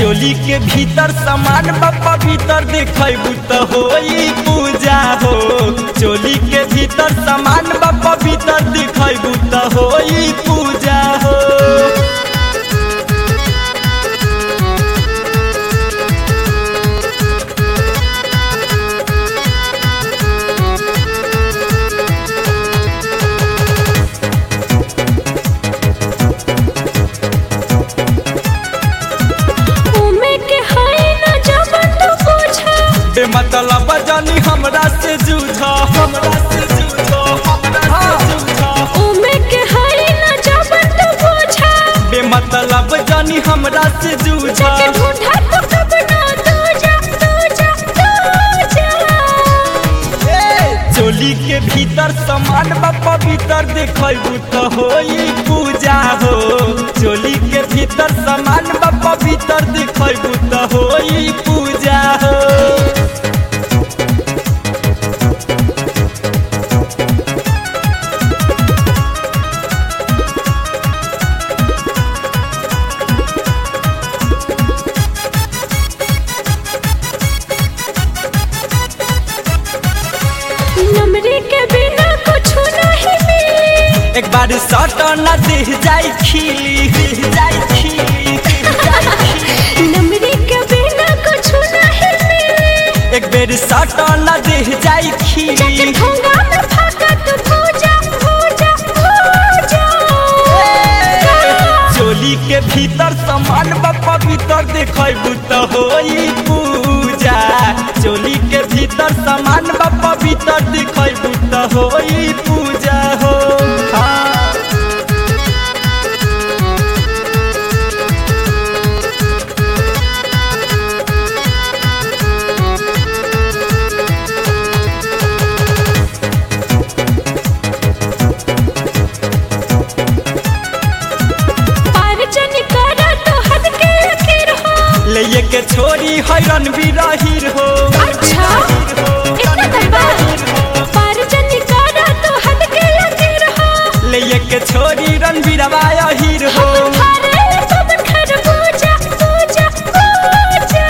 चोली के भीतर सामान बापा भीतर देखबू तो होई पूजा हो। चोली के भीतर सामान बापा भीतर देखबू तो होई पूजा हो। मतलब जानी हमरा से जूझा, हमरा से जूझा, हमरा से जूझा। उमे के हई ना जबन तू पूछा, बेमतलब जानी हमरा से जूझा। के ढूंढा तो कब ना तू जा, तू जा, तू जा। चोली के भीतर सामान बापा भीतर देखबू तो होई पूजा हो। चोली के भीतर सामान बापा भीतर देखबू तो होई पूजा हो। नमरी के बिना कुछ नहीं मिली, एक बार सट न देह जाई खिली, देह जाई खिली, देह जाई खिली। नमरी के बिना कुछ नहीं मिली, एक बेर सट न देह जाई खिली। ढोंगा में फाका तू पूजा, पूजा, पूजा। चोली के भीतर सामान बापा भीतर देखबू तो होई पूजा। चोली के भीतर सामान बापा भीतर देखबू तो होई पूजा हो। हाँ। ले के छोरी हैरन भी रही हो। अच्छा इतना दबा पर जनी करा तो हद के लकीर हो। ले के छोरी रणबीरवा हीर हो। हरे सब घर पूजा, पूजा, पूजा।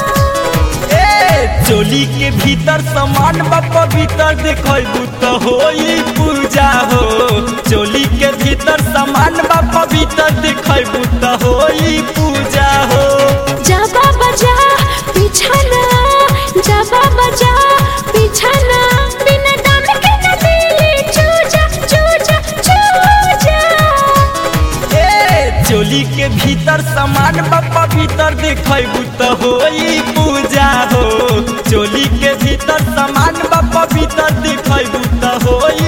चोली के भीतर सामान बापा भीतर देखबू तो होई पूजा हो। चोली के भीतर सामान बापा भीतर देखबू तो होई पूजा हो। जबा बजा बिछाना, जबा बजा बिछाना, बिना दाम के न दिली चूजा, चूजा, चूजा। चोली के भीतर सामान बापा भीतर देखबू तो होई पूजा हो। चोली के भीतर सामान बापा भीतर देखबू तो होई